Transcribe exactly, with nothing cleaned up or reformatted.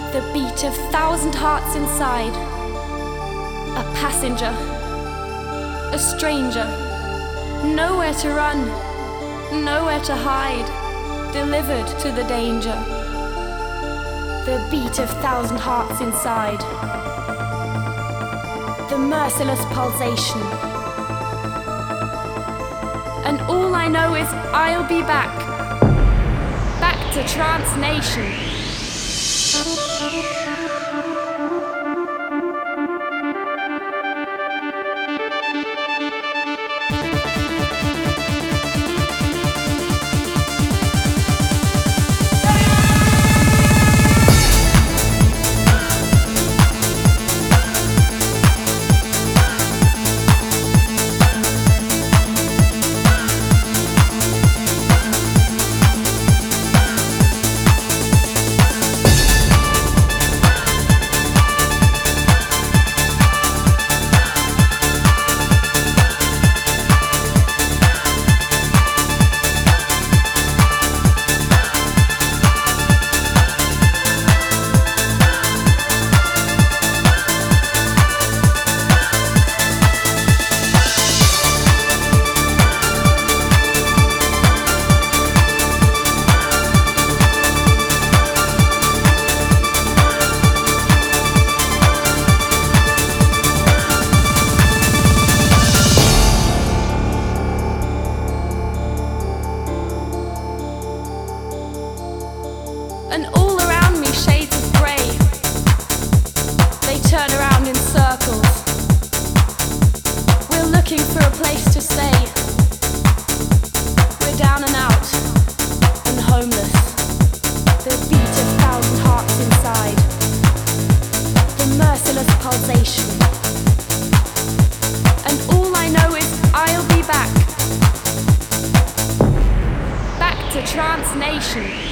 the beat of thousand hearts inside. A passenger, a stranger, nowhere to run, nowhere to hide, delivered to the danger. The beat of thousand hearts inside, the merciless pulsation. And all I know is I'll be back, back to Trance Nation. And all around me shades of grey, they turn around in circles. We're looking for a place to stay. We're down and out and homeless. The beat of thousand hearts inside, the merciless pulsation. And all I know is I'll be back, back to Trance Nation.